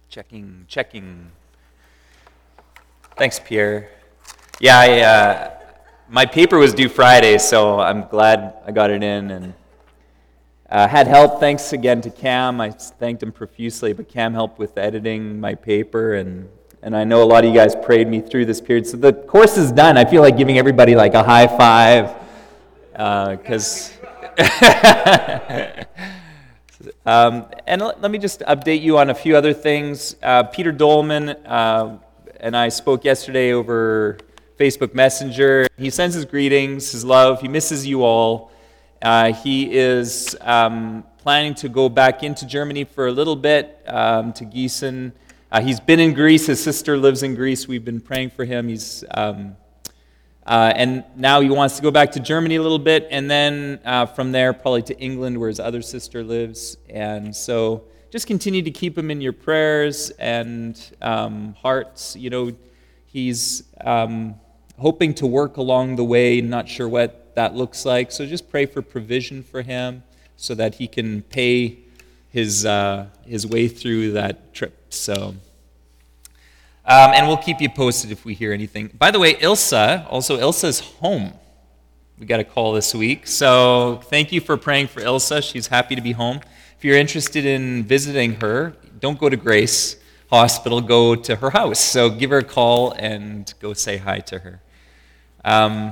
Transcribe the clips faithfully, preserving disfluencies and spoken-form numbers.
Checking, checking. Thanks, Pierre. Yeah, I, uh, my paper was due Friday, so I'm glad I got it in and uh, had help. Thanks again to Cam. I thanked him profusely, but Cam helped with editing my paper, and, and I know a lot of you guys prayed me through this period. So the course is done. I feel like giving everybody like a high five because... Uh, Um, and let, let me just update you on a few other things. Uh, Peter Dolman uh, and I spoke yesterday over Facebook Messenger. He sends his greetings, his love. He misses you all. Uh, he is um, planning to go back into Germany for a little bit, um, to Gießen. Uh, he's been in Greece. His sister lives in Greece. We've been praying for him. He's... Um, Uh, and now he wants to go back to Germany a little bit, and then uh, from there probably to England where his other sister lives. And so just continue to keep him in your prayers and um, hearts. You know, he's um, hoping to work along the way, not sure what that looks like. So just pray for provision for him so that he can pay his, uh, his way through that trip. So... Um, and we'll keep you posted if we hear anything. By the way, Ilsa, also Ilsa's home. We got a call this week. So thank you for praying for Ilsa. She's happy to be home. If you're interested in visiting her, don't go to Grace Hospital, go to her house. So give her a call and go say hi to her. Um,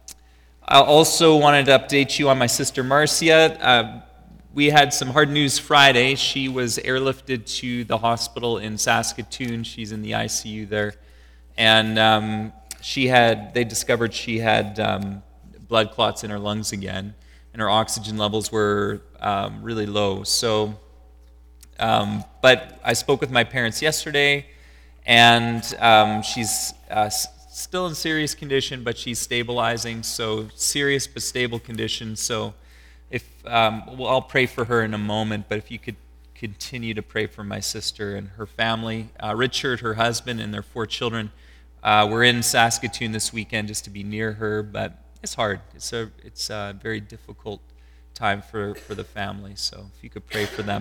I also wanted to update you on my sister Marcia. Uh, We had some hard news Friday. She was airlifted to the hospital in Saskatoon. She's in the I C U there. And um, she had, they discovered she had um, blood clots in her lungs again, and her oxygen levels were um, really low. So, um, but I spoke with my parents yesterday, and um, she's uh, still in serious condition, but she's stabilizing. So serious but stable condition. So If um, well, I'll pray for her in a moment, but if you could continue to pray for my sister and her family. Uh, Richard, her husband, and their four children. Uh, we're in Saskatoon this weekend just to be near her, but it's hard. It's a it's a very difficult time for, for the family, so if you could pray for them.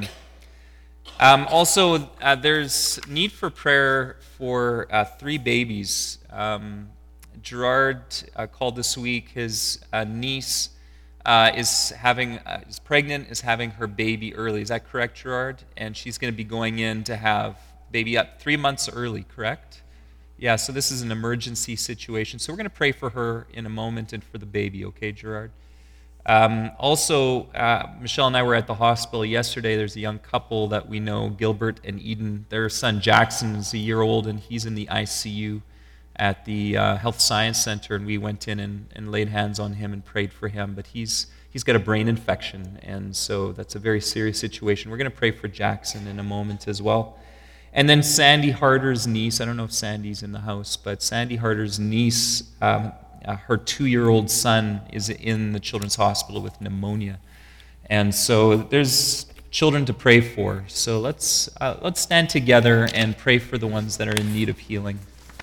Um, also, uh, there's need for prayer for uh, three babies. Um, Gerard uh, called this week. His uh, niece Uh, is having uh, is pregnant, is having her baby early. Is that correct, Gerard? And she's going to be going in to have baby up three months early, correct? Yeah, so this is an emergency situation. So we're going to pray for her in a moment and for the baby, okay, Gerard? Um, also, uh, Michelle and I were at the hospital yesterday. There's a young couple that we know, Gilbert and Eden. Their son Jackson is a year old, and he's in the I C U at the uh, Health Science Center, and we went in and, and laid hands on him and prayed for him. But he's he's got a brain infection, and so that's a very serious situation. We're going to pray for Jackson in a moment as well. And then Sandy Harder's niece, I don't know if Sandy's in the house, but Sandy Harder's niece, um, uh, her two-year-old son is in the Children's Hospital with pneumonia. And so there's children to pray for. So let's uh, let's stand together and pray for the ones that are in need of healing.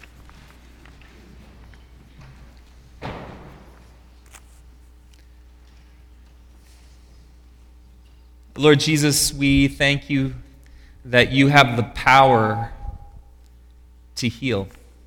Lord Jesus, we thank you that you have the power to heal.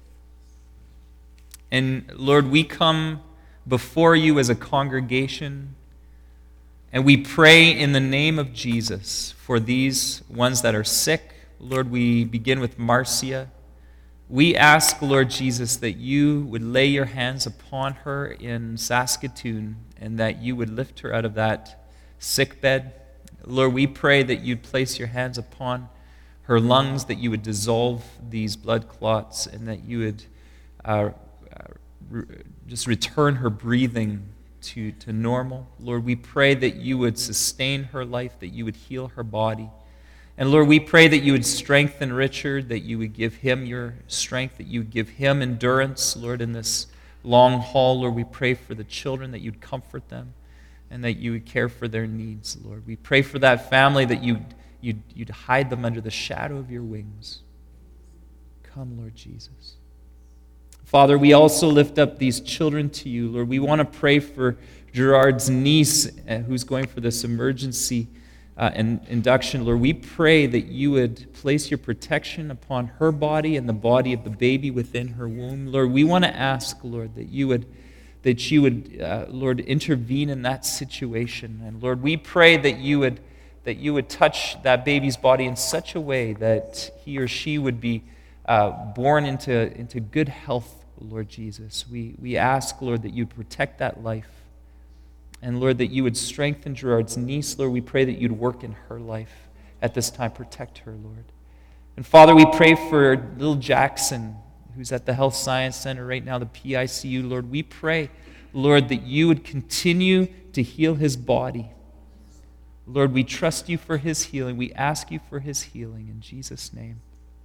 And Lord, we come before you as a congregation, and we pray in the name of Jesus for these ones that are sick. Lord, we begin with Marcia. We ask, Lord Jesus, that you would lay your hands upon her in Saskatoon and that you would lift her out of that sick bed. Lord, we pray that you'd place your hands upon her lungs, that you would dissolve these blood clots, and that you would uh, re- just return her breathing to, to normal. Lord, we pray that you would sustain her life, that you would heal her body. And Lord, we pray that you would strengthen Richard, that you would give him your strength, that you would give him endurance, Lord, in this long haul. Lord, we pray for the children, that you'd comfort them, and that you would care for their needs, Lord. We pray for that family, that you'd, you'd, you'd hide them under the shadow of your wings. Come, Lord Jesus. Father, we also lift up these children to you, Lord. We want to pray for Gerard's niece, uh, who's going for this emergency uh, and induction, Lord, we pray that you would place your protection upon her body and the body of the baby within her womb. Lord, we want to ask, Lord, that you would, that you would, uh, Lord, intervene in that situation. And Lord, we pray that you would, that you would touch that baby's body in such a way that he or she would be uh, born into, into good health, Lord Jesus. We, we ask, Lord, that you'd protect that life. And Lord, that you would strengthen Gerard's niece. Lord, we pray that you'd work in her life at this time. Protect her, Lord. And Father, we pray for little Jackson, who's at the Health Science Center right now, the P I C U. Lord, we pray, Lord, that you would continue to heal his body. Lord, we trust you for his healing. We ask you for his healing in Jesus' name.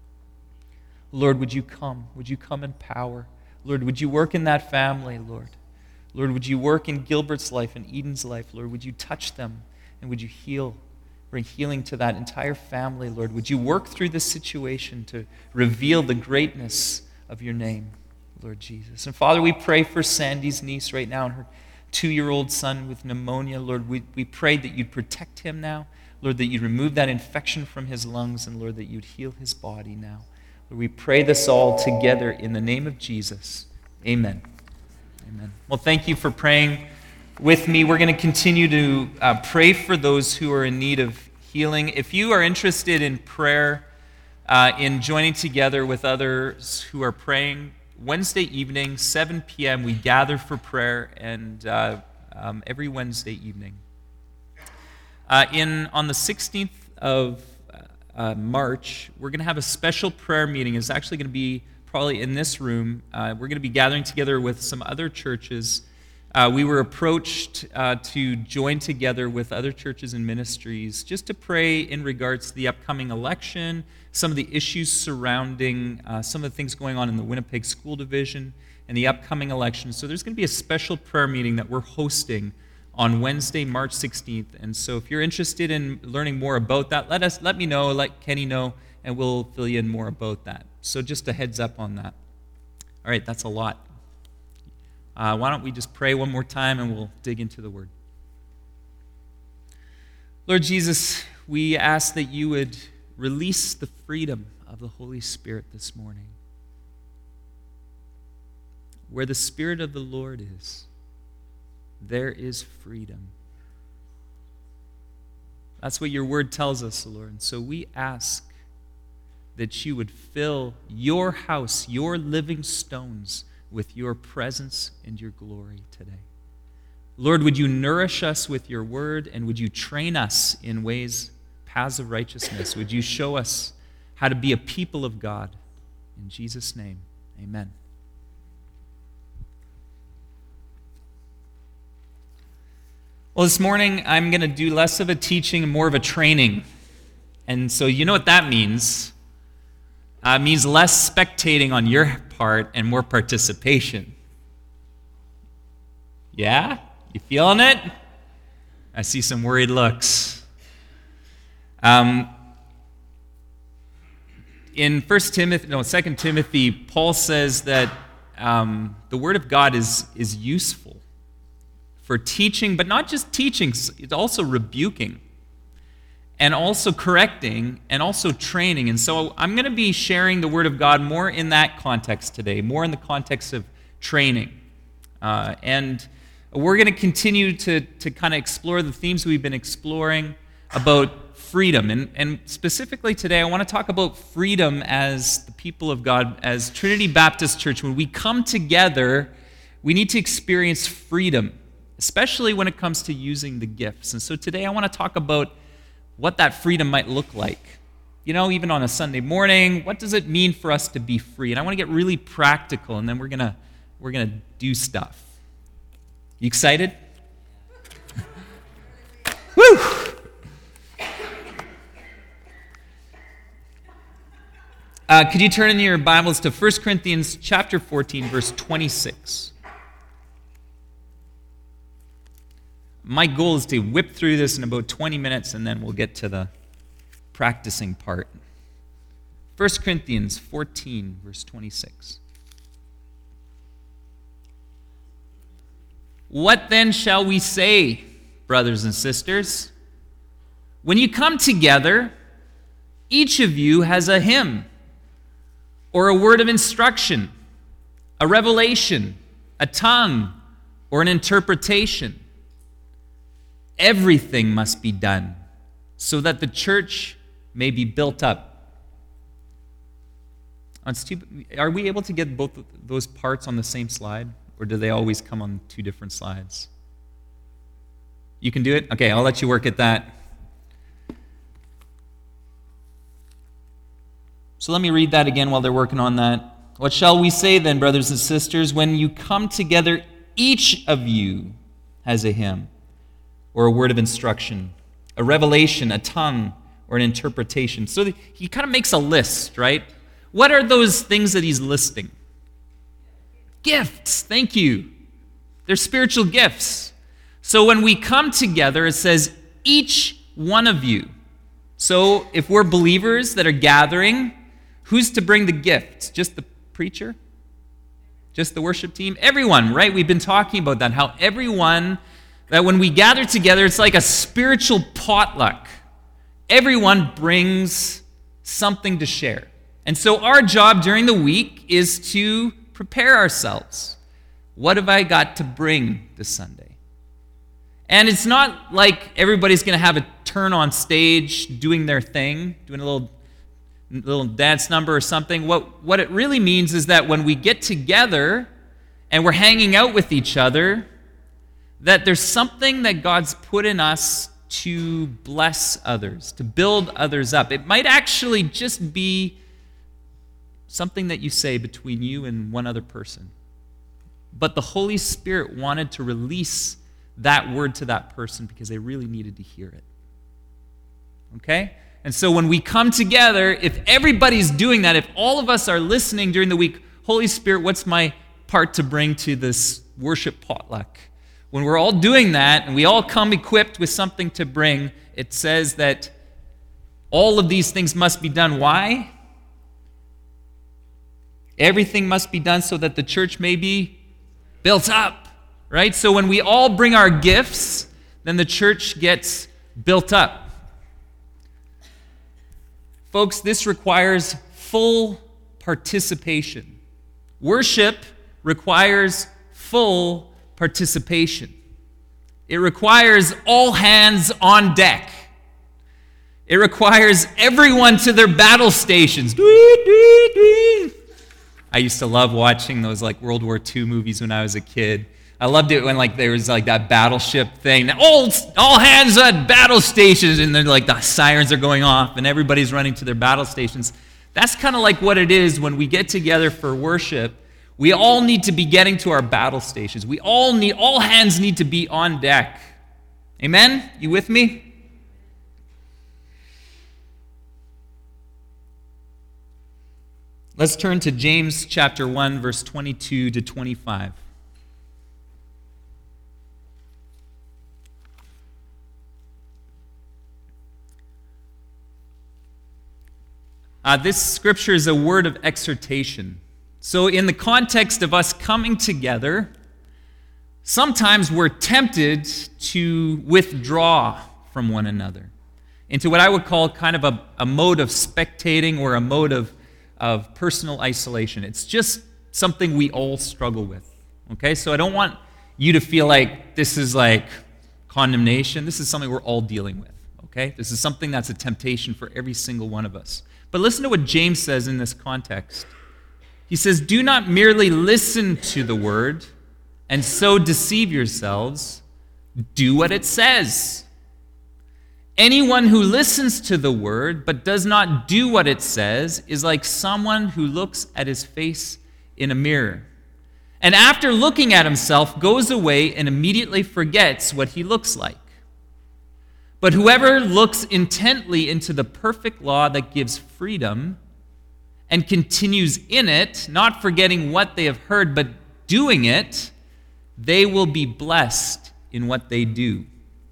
Lord, would you come? Would you come in power? Lord, would you work in that family, Lord? Lord, would you work in Gilbert's life and Eden's life, Lord? Would you touch them and would you heal, bring healing to that entire family, Lord? Would you work through this situation to reveal the greatness of your name, Lord Jesus? And Father, we pray for Sandy's niece right now and her two-year-old son with pneumonia. Lord, we, we pray that you'd protect him now. Lord, that you'd remove that infection from his lungs, and Lord, that you'd heal his body now. Lord, we pray this all together in the name of Jesus. Amen. Amen. Well, thank you for praying with me. We're going to continue to uh, pray for those who are in need of healing. If you are interested in prayer, uh, in joining together with others who are praying, Wednesday evening, seven p.m., we gather for prayer, and uh, um, every Wednesday evening. Uh, in on the sixteenth of uh, March, we're going to have a special prayer meeting. It's actually going to be probably in this room. Uh, we're going to be gathering together with some other churches. Uh, we were approached uh, to join together with other churches and ministries just to pray in regards to the upcoming election, some of the issues surrounding uh, some of the things going on in the Winnipeg School Division and the upcoming election. So there's going to be a special prayer meeting that we're hosting on Wednesday, March sixteenth. And so if you're interested in learning more about that, let us let me know, let Kenny know, and we'll fill you in more about that. So just a heads up on that. All right, that's a lot. Uh, why don't we just pray one more time and we'll dig into the Word. Lord Jesus, we ask that you would release the freedom of the Holy Spirit this morning. Where the Spirit of the Lord is, there is freedom. That's what your Word tells us, Lord. And so we ask that you would fill your house, your living stones, with your presence and your glory today. Lord, would you nourish us with your word, and would you train us in ways, paths of righteousness? Would you show us how to be a people of God? In Jesus' name, amen. Well, this morning I'm going to do less of a teaching and more of a training. And so you know what that means. Uh, it means less spectating on your part and more participation. Yeah? You feeling it? I see some worried looks. Um, in First Timothy, no, Second Timothy, Paul says that um, the Word of God is, is useful for teaching, but not just teaching, it's also rebuking, and also correcting, and also training. And so I'm going to be sharing the Word of God more in that context today, more in the context of training. Uh, and we're going to continue to, to kind of explore the themes we've been exploring about freedom. And, and specifically today, I want to talk about freedom as the people of God, as Trinity Baptist Church. When we come together, we need to experience freedom, especially when it comes to using the gifts. And so today I want to talk about what that freedom might look like. You know, even on a Sunday morning, what does it mean for us to be free? And I want to get really practical, and then we're gonna we're gonna do stuff. You excited? Woo! Uh, could you turn in your Bibles to First Corinthians chapter fourteen, verse twenty-six? My goal is to whip through this in about twenty minutes, and then we'll get to the practicing part. First Corinthians fourteen, verse twenty-six. What then shall we say, brothers and sisters? When you come together, each of you has a hymn or a word of instruction, a revelation, a tongue, or an interpretation. Everything must be done so that the church may be built up. Are we able to get both of those parts on the same slide, or do they always come on two different slides? You can do it? Okay, I'll let you work at that. So let me read that again while they're working on that. What shall we say then, brothers and sisters? When you come together, each of you has a hymn or a word of instruction, a revelation, a tongue, or an interpretation. So he kind of makes a list, right? What are those things that he's listing? Gifts, thank you. They're spiritual gifts. So when we come together, it says, each one of you. So if we're believers that are gathering, who's to bring the gifts? Just the preacher? Just the worship team? Everyone, right? We've been talking about that, how everyone, that when we gather together, it's like a spiritual potluck. Everyone brings something to share. And so our job during the week is to prepare ourselves. What have I got to bring this Sunday? And it's not like everybody's going to have a turn on stage doing their thing, doing a little, little dance number or something. What, what it really means is that when we get together and we're hanging out with each other, that there's something that God's put in us to bless others, to build others up. It might actually just be something that you say between you and one other person. But the Holy Spirit wanted to release that word to that person because they really needed to hear it. Okay? And so when we come together, if everybody's doing that, if all of us are listening during the week, Holy Spirit, what's my part to bring to this worship potluck? When we're all doing that and we all come equipped with something to bring, it says that all of these things must be done. Why? Everything must be done so that the church may be built up, right? So when we all bring our gifts, then the church gets built up. Folks, this requires full participation. Worship requires full participation. It requires all hands on deck. It requires everyone to their battle stations. I used to love watching those like World War Two movies when I was a kid. I loved it when like there was like that battleship thing. All, all hands at battle stations, and then like the sirens are going off and everybody's running to their battle stations. That's kind of like what it is when we get together for worship. We all need to be getting to our battle stations. We all need, all hands need to be on deck. Amen? You with me? Let's turn to James chapter one, verse twenty-two to twenty-five. Uh, this scripture is a word of exhortation. So in the context of us coming together, sometimes we're tempted to withdraw from one another into what I would call kind of a, a mode of spectating or a mode of of personal isolation. It's just something we all struggle with, okay? So I don't want you to feel like this is like condemnation. This is something we're all dealing with, okay? This is something that's a temptation for every single one of us. But listen to what James says in this context. He says, "Do not merely listen to the word and so deceive yourselves. Do what it says. Anyone who listens to the word but does not do what it says is like someone who looks at his face in a mirror, and after looking at himself goes away and immediately forgets what he looks like. But whoever looks intently into the perfect law that gives freedom and continues in it, not forgetting what they have heard but doing it, they will be blessed in what they do."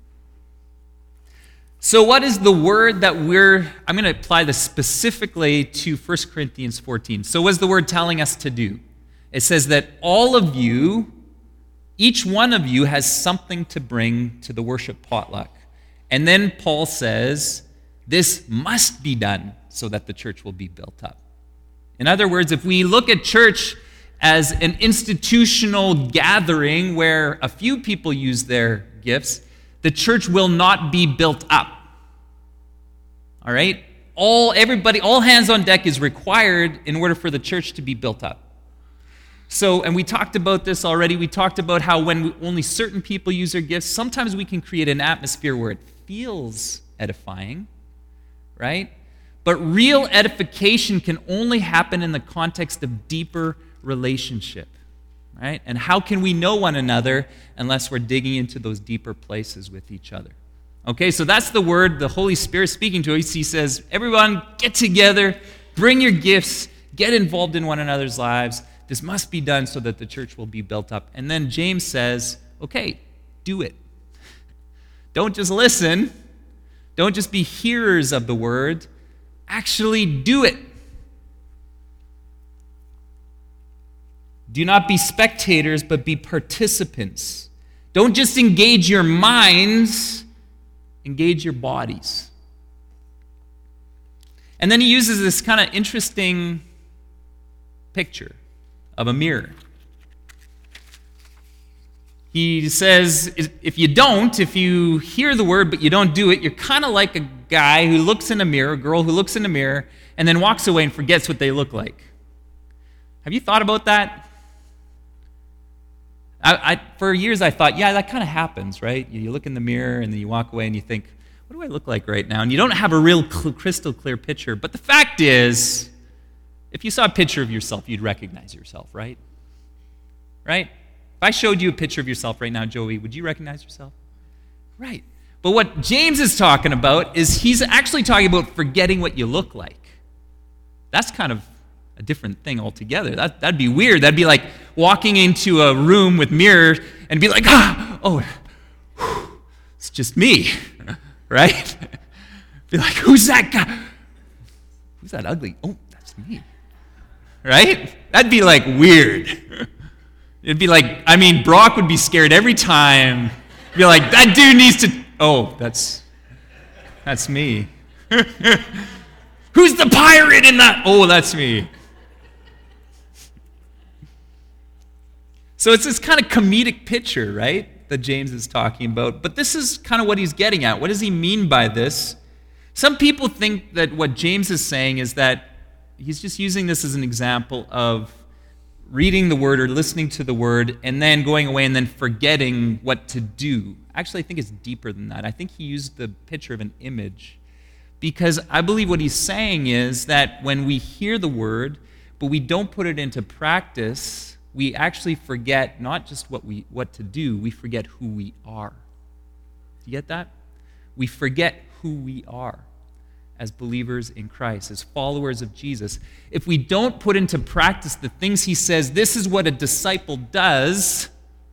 So what is the word that we're, I'm going to apply this specifically to First Corinthians fourteen. So what is the word telling us to do? It says that all of you, each one of you has something to bring to the worship potluck. And then Paul says, this must be done so that the church will be built up. In other words, if we look at church as an institutional gathering where a few people use their gifts, the church will not be built up. All right? All everybody, all hands on deck is required in order for the church to be built up. So, and we talked about this already. We talked about how when we, only certain people use their gifts, sometimes we can create an atmosphere where it feels edifying, right? But real edification can only happen in the context of deeper relationship, right? And how can we know one another unless we're digging into those deeper places with each other? Okay, so that's the word, the Holy Spirit speaking to us. He says, everyone get together, bring your gifts, get involved in one another's lives. This must be done so that the church will be built up. And then James says, okay, do it. Don't just listen. Don't just be hearers of the word. Actually do it. Do not be spectators, but be participants. Don't just engage your minds, engage your bodies. And then he uses this kind of interesting picture of a mirror. He says, if you don't, if you hear the word but you don't do it, you're kind of like a guy who looks in a mirror, a girl who looks in a mirror, and then walks away and forgets what they look like. Have you thought about that? I, I, for years I thought, yeah, that kind of happens, right? You, you look in the mirror and then you walk away and you think, what do I look like right now? And you don't have a real cl- crystal clear picture. But the fact is, if you saw a picture of yourself, you'd recognize yourself, right? Right? If I showed you a picture of yourself right now, Joey, would you recognize yourself? Right. But what James is talking about is he's actually talking about forgetting what you look like. That's kind of a different thing altogether. That, that'd be weird. That'd be like walking into a room with mirrors and be like, ah, oh, whew, it's just me, right? Be like, who's that guy? Who's that ugly? Oh, that's me, right? That'd be like weird. It'd be like, I mean, Brock would be scared every time. Be like, that dude needs to, oh, that's, that's me. Who's the pirate in that? Oh, that's me. So it's this kind of comedic picture, right, that James is talking about. But this is kind of what he's getting at. What does he mean by this? Some people think that what James is saying is that he's just using this as an example of reading the word or listening to the word and then going away and then forgetting what to do. Actually, I think it's deeper than that. I think he used the picture of an image because I believe what he's saying is that when we hear the word, but we don't put it into practice, we actually forget not just what we what to do, we forget who we are. Do you get that? We forget who we are as believers in Christ, as followers of Jesus. If we don't put into practice the things he says, this is what a disciple does,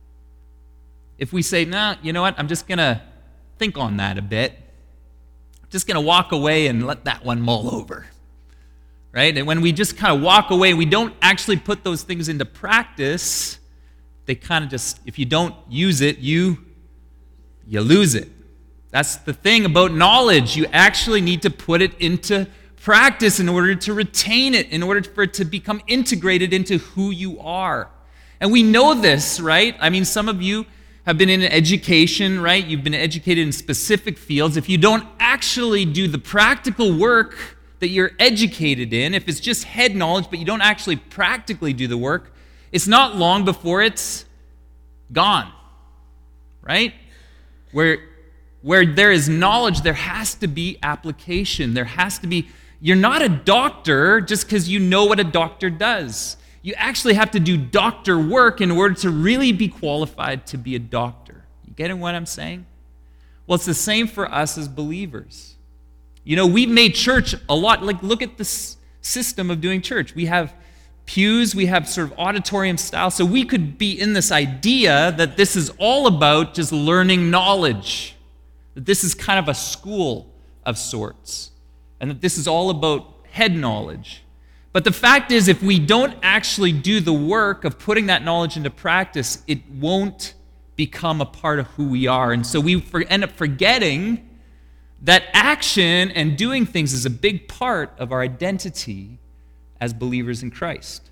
if we say, nah, you know what, I'm just going to think on that a bit, I'm just going to walk away and let that one mull over, right? And when we just kind of walk away, we don't actually put those things into practice, they kind of just, if you don't use it, you, you lose it. That's the thing about knowledge. You actually need to put it into practice in order to retain it, in order for it to become integrated into who you are. And we know this, right? I mean, some of you have been in education, right? You've been educated in specific fields. If you don't actually do the practical work that you're educated in, if it's just head knowledge, but you don't actually practically do the work, it's not long before it's gone, right? Where Where there is knowledge, there has to be application. There has to be, you're not a doctor just because you know what a doctor does. You actually have to do doctor work in order to really be qualified to be a doctor. You getting what I'm saying? Well, it's the same for us as believers. You know, we've made church a lot, like look at this system of doing church. We have pews, we have sort of auditorium style, so we could be in this idea that this is all about just learning knowledge. That this is kind of a school of sorts, and that this is all about head knowledge. But the fact is, if we don't actually do the work of putting that knowledge into practice, it won't become a part of who we are. And so we for, end up forgetting that action and doing things is a big part of our identity as believers in Christ.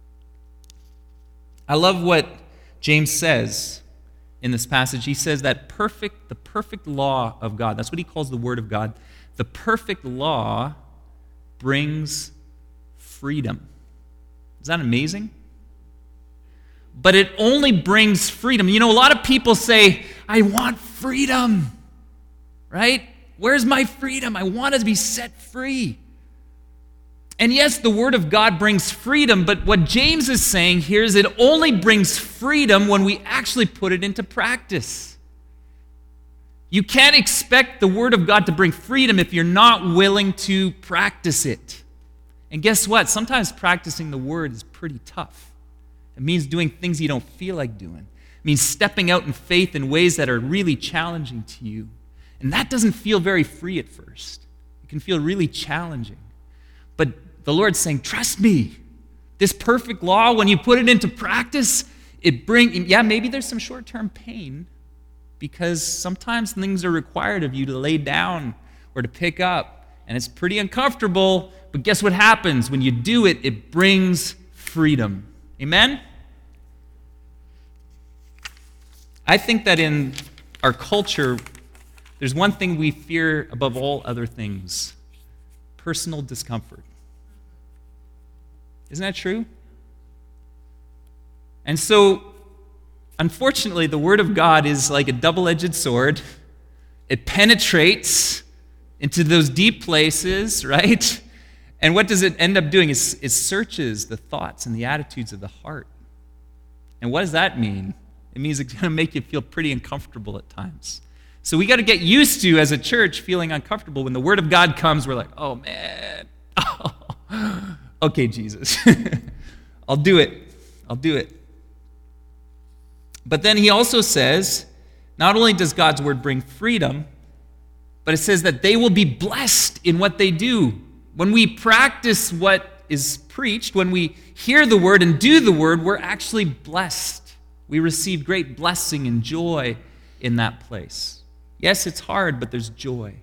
I love what James says in this passage. He says that perfect, the perfect law of God, that's what he calls the Word of God, the perfect law brings freedom. Is that amazing? But it only brings freedom. You know, a lot of people say, I want freedom, right? Where's my freedom? I want to be set free. And yes, the Word of God brings freedom, but what James is saying here is it only brings freedom when we actually put it into practice. You can't expect the Word of God to bring freedom if you're not willing to practice it. And guess what? Sometimes practicing the Word is pretty tough. It means doing things you don't feel like doing. It means stepping out in faith in ways that are really challenging to you. And that doesn't feel very free at first. It can feel really challenging. But the Lord's saying, trust me. This perfect law, when you put it into practice, it brings, yeah, maybe there's some short-term pain because sometimes things are required of you to lay down or to pick up. And it's pretty uncomfortable, but guess what happens? When you do it, it brings freedom. Amen? I think that in our culture, there's one thing we fear above all other things: personal discomfort. Isn't that true? And so, unfortunately, the Word of God is like a double-edged sword. It penetrates into those deep places, right? And what does it end up doing? It, it searches the thoughts and the attitudes of the heart. And what does that mean? It means it's going to make you feel pretty uncomfortable at times. So we got to get used to, as a church, feeling uncomfortable. When the Word of God comes, we're like, oh, man. Oh. Okay, Jesus. I'll do it. I'll do it. But then he also says, not only does God's Word bring freedom, but it says that they will be blessed in what they do. When we practice what is preached, when we hear the Word and do the Word, we're actually blessed. We receive great blessing and joy in that place. Yes, it's hard, but there's joy.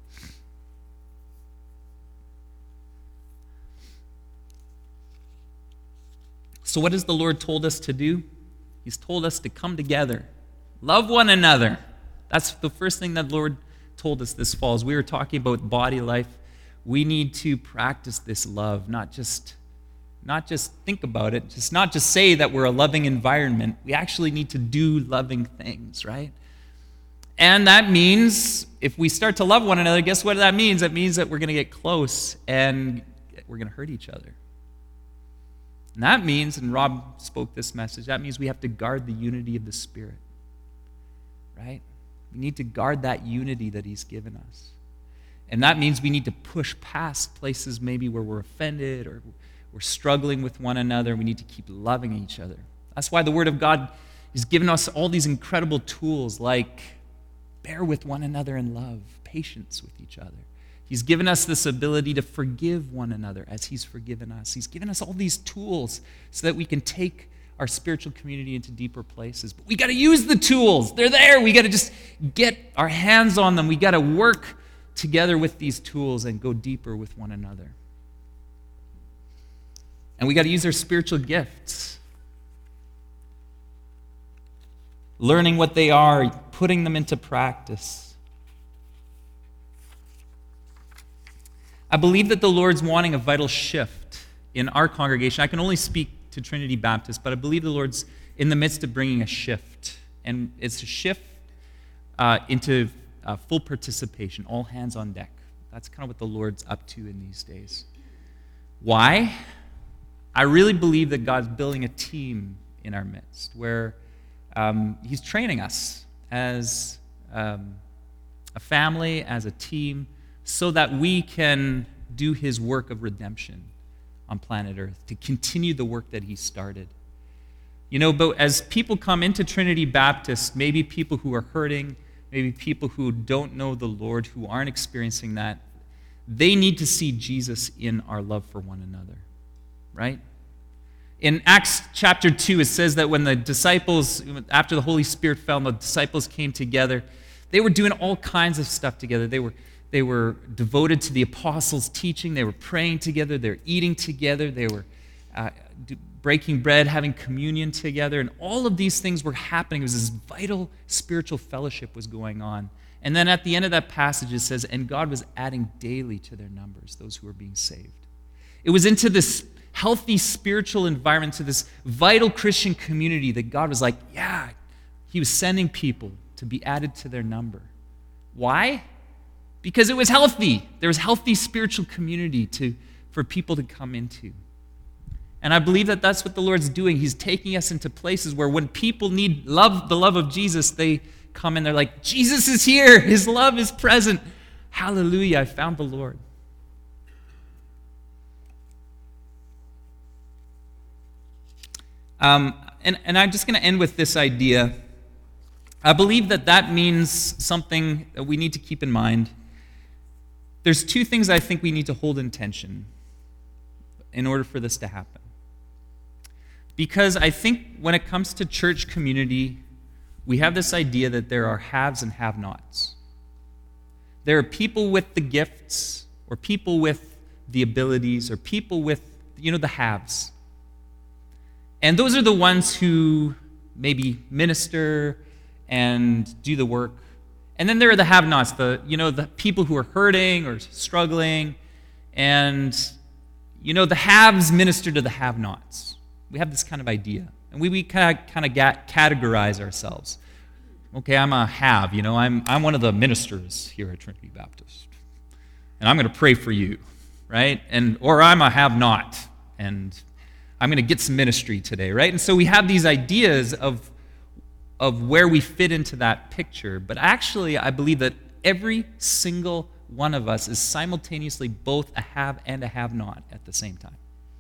So what has the Lord told us to do? He's told us to come together, love one another. That's the first thing that the Lord told us this fall. As we were talking about body life, we need to practice this love, not just, not just think about it, just not just say that we're a loving environment. We actually need to do loving things, right? And that means if we start to love one another, guess what that means? That means that we're going to get close and we're going to hurt each other. And that means, and Rob spoke this message, that means we have to guard the unity of the Spirit, right? We need to guard that unity that He's given us. And that means we need to push past places maybe where we're offended or we're struggling with one another. We need to keep loving each other. That's why the Word of God has given us all these incredible tools like bear with one another in love, patience with each other. He's given us this ability to forgive one another as He's forgiven us. He's given us all these tools so that we can take our spiritual community into deeper places. But we got to use the tools. They're there. We got to just get our hands on them. We got to work together with these tools and go deeper with one another. And we got to use our spiritual gifts. Learning what they are, putting them into practice. I believe that the Lord's wanting a vital shift in our congregation. I can only speak to Trinity Baptist, but I believe the Lord's in the midst of bringing a shift. And it's a shift uh, into uh, full participation, all hands on deck. That's kind of what the Lord's up to in these days. Why? I really believe that God's building a team in our midst where um, He's training us as um, a family, as a team, so that we can do His work of redemption on planet Earth, to continue the work that He started. You know, but as people come into Trinity Baptist, maybe people who are hurting, maybe people who don't know the Lord, who aren't experiencing that, they need to see Jesus in our love for one another, right? In Acts chapter two, it says that when the disciples, after the Holy Spirit fell and the disciples came together, they were doing all kinds of stuff together. They were they were devoted to the apostles' teaching. They were praying together. They were eating together. They were uh, breaking bread, having communion together. And all of these things were happening. It was this vital spiritual fellowship was going on. And then at the end of that passage, it says, and God was adding daily to their numbers those who were being saved. It was into this healthy spiritual environment, to this vital Christian community that God was like, yeah, he was sending people to be added to their number. Why? Because it was healthy. There was healthy spiritual community to, for people to come into. And I believe that that's what the Lord's doing. He's taking us into places where when people need love, the love of Jesus, they come and they're like, Jesus is here. His love is present. Hallelujah, I found the Lord. Um, and, and I'm just going to end with this idea. I believe that that means something that we need to keep in mind. There's two things I think we need to hold in tension in order for this to happen. Because I think when it comes to church community, we have this idea that there are haves and have-nots. There are people with the gifts, or people with the abilities, or people with, you know, the haves. And those are the ones who maybe minister and do the work. And then there are the have-nots, the, you know, the people who are hurting or struggling. And, you know, the haves minister to the have-nots. We have this kind of idea. And we, we kind of kind of categorize ourselves. Okay, I'm a have, you know, I'm, I'm one of the ministers here at Trinity Baptist. And I'm going to pray for you, right? And or I'm a have-not, and I'm going to get some ministry today, right? And so we have these ideas of, of where we fit into that picture. But actually, I believe that every single one of us is simultaneously both a have and a have-not at the same time.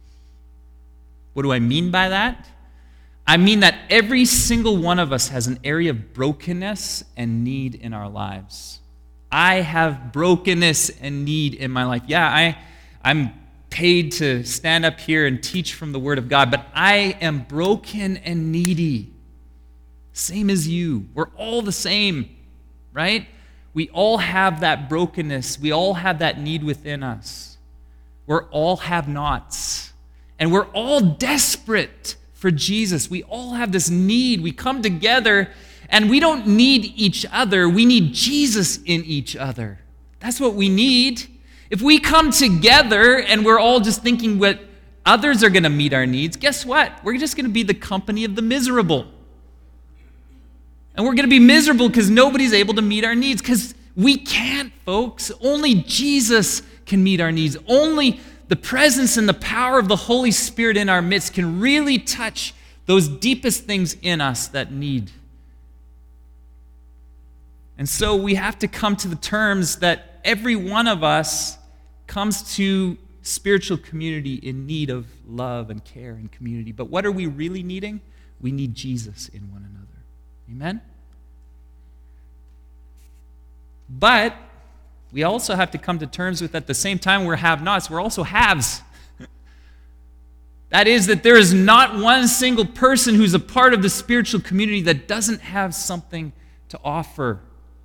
What do I mean by that? I mean that every single one of us has an area of brokenness and need in our lives. I have brokenness and need in my life. Yeah, I, I'm paid to stand up here and teach from the Word of God, but I am broken and needy. Same as you. We're all the same, right? We all have that brokenness. We all have that need within us. We're all have-nots. And we're all desperate for Jesus. We all have this need. We come together, and we don't need each other. We need Jesus in each other. That's what we need. If we come together and we're all just thinking what others are going to meet our needs, guess what? We're just going to be the company of the miserable. And we're going to be miserable because nobody's able to meet our needs, because we can't, folks. Only Jesus can meet our needs. Only the presence and the power of the Holy Spirit in our midst can really touch those deepest things in us that need. And so we have to come to the terms that every one of us comes to spiritual community in need of love and care and community. But what are we really needing? We need Jesus in one another. Amen? But we also have to come to terms with, at the same time we're have-nots, we're also haves. That is, that there is not one single person who's a part of the spiritual community that doesn't have something to offer.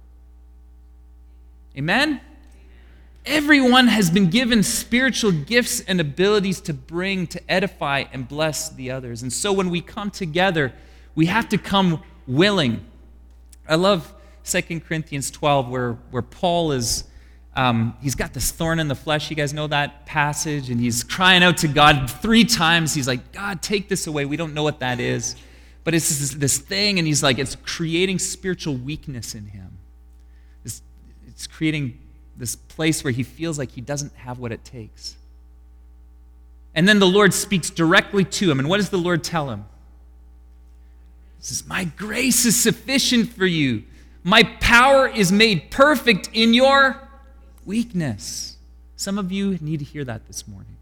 Amen? Everyone has been given spiritual gifts and abilities to bring, to edify, and bless the others. And so when we come together, we have to come willing. I love Second Corinthians twelve, where, where Paul is, um, he's got this thorn in the flesh. You guys know that passage? And he's crying out to God three times. He's like, God, take this away. We don't know what that is. But it's this, this thing, and he's like, it's creating spiritual weakness in him. It's, it's creating this place where he feels like he doesn't have what it takes. And then the Lord speaks directly to him. And what does the Lord tell him? He says, my grace is sufficient for you. My power is made perfect in your weakness. Some of you need to hear that this morning.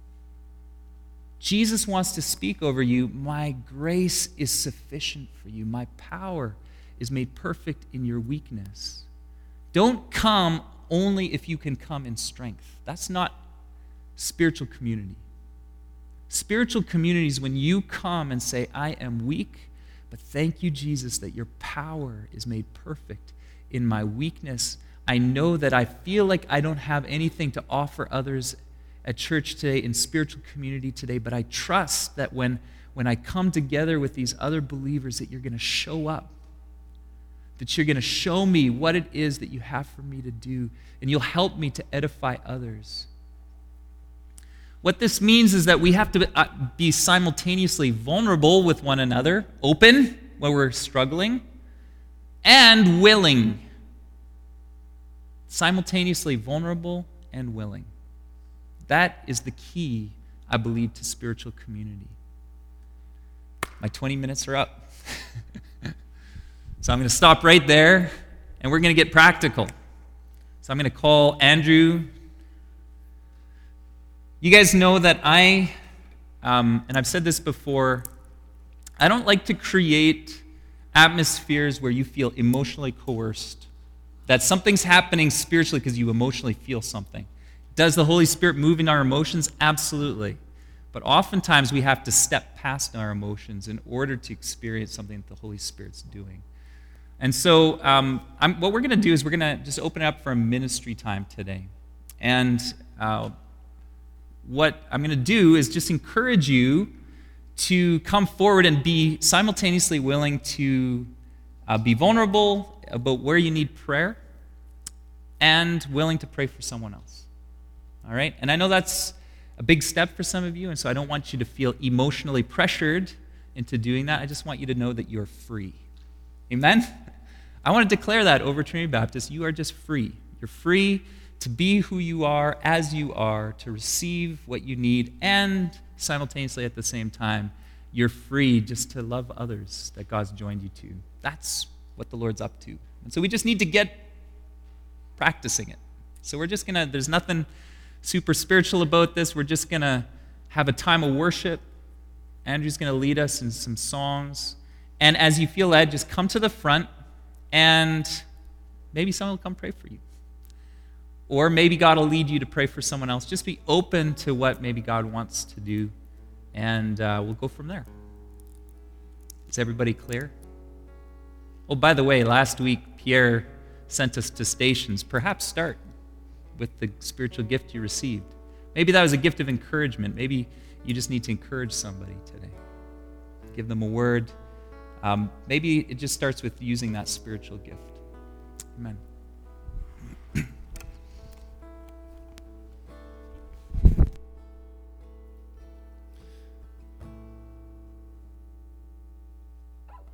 Jesus wants to speak over you. My grace is sufficient for you. My power is made perfect in your weakness. Don't come only if you can come in strength. That's not spiritual community. Spiritual community is when you come and say, I am weak, but thank you, Jesus, that your power is made perfect in my weakness. I know that I feel like I don't have anything to offer others at church today, in spiritual community today, but I trust that when, when I come together with these other believers, that you're going to show up, that you're going to show me what it is that you have for me to do, and you'll help me to edify others. What this means is that we have to be simultaneously vulnerable with one another, open when we're struggling, and willing. Simultaneously vulnerable and willing. That is the key, I believe, to spiritual community. My twenty minutes are up. So I'm going to stop right there, and we're going to get practical. So I'm going to call Andrew. You guys know that I, um, and I've said this before, I don't like to create atmospheres where you feel emotionally coerced, that something's happening spiritually because you emotionally feel something. Does the Holy Spirit move in our emotions? Absolutely. But oftentimes we have to step past our emotions in order to experience something that the Holy Spirit's doing. And so um, I'm, what we're going to do is we're going to just open it up for a ministry time today. And uh, what I'm going to do is just encourage you to come forward and be simultaneously willing to uh, be vulnerable about where you need prayer and willing to pray for someone else. All right? And I know that's a big step for some of you, and so I don't want you to feel emotionally pressured into doing that. I just want you to know that you're free. Amen? I want to declare that over Trinity Baptist. You are just free. You're free to be who you are, as you are, to receive what you need, and simultaneously at the same time, you're free just to love others that God's joined you to. That's what the Lord's up to. And so we just need to get practicing it. So we're just going to, there's nothing super spiritual about this. We're just going to have a time of worship. Andrew's going to lead us in some songs. And as you feel led, just come to the front, and maybe someone will come pray for you. Or maybe God will lead you to pray for someone else. Just be open to what maybe God wants to do, and uh, we'll go from there. Is everybody clear? Oh, by the way, last week, Pierre sent us to stations. Perhaps start with the spiritual gift you received. Maybe that was a gift of encouragement. Maybe you just need to encourage somebody today. Give them a word. Um, maybe it just starts with using that spiritual gift. Amen.